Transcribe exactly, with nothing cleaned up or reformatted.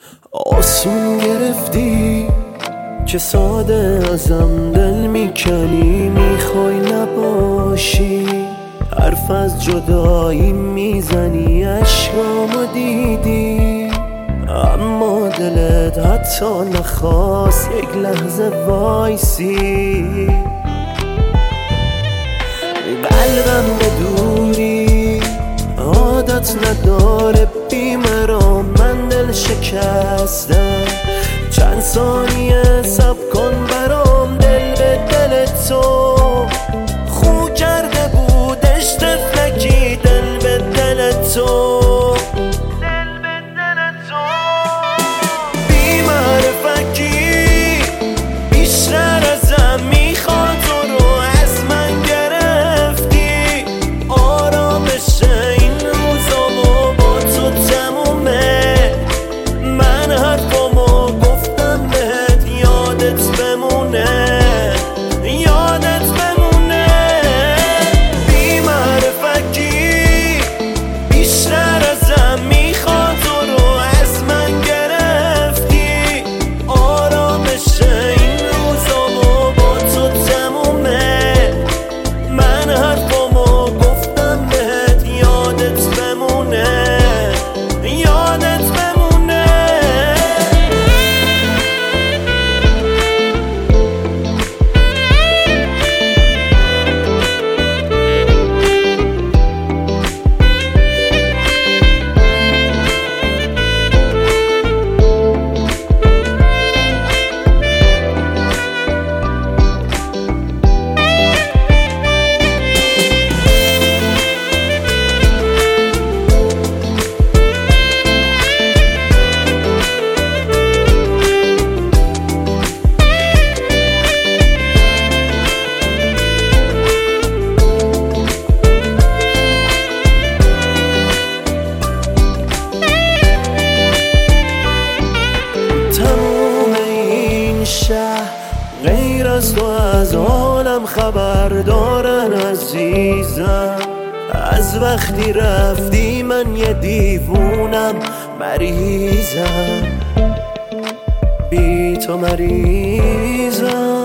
آسون گرفتی که ساده ازم دل میکنی، میخوای نباشی، حرف از جدایی میزنی، عشقامو دیدی اما دلت حتی نخواست یک لحظه وایسی. قلبم به دوری عادت نداره بیمرام، من دل شکستم، چند ثانیه صبر کن برام، دل به دل تو خو کرده بودش طفلکی، دل به دل تو بی معرفتی بیشتر ازم میخواد، تو رو از من گرفتی، آرامش این روزامو با تو تمومه، من حرفامو گفتم بهت یادت بمونه، یادت بمونه. بی معرفتی بیشتر ازم میخواد، تو رو از من گرفتی، آرامش این روزامو با تو تمومه، من حرفامو گفتم بهت یادت بمونه، یادت بمونه. غیر از تو از حالم خبر دارن عزیزم، از وقتی رفتی من یه دیوونم، مریضم، بی تو مریضم.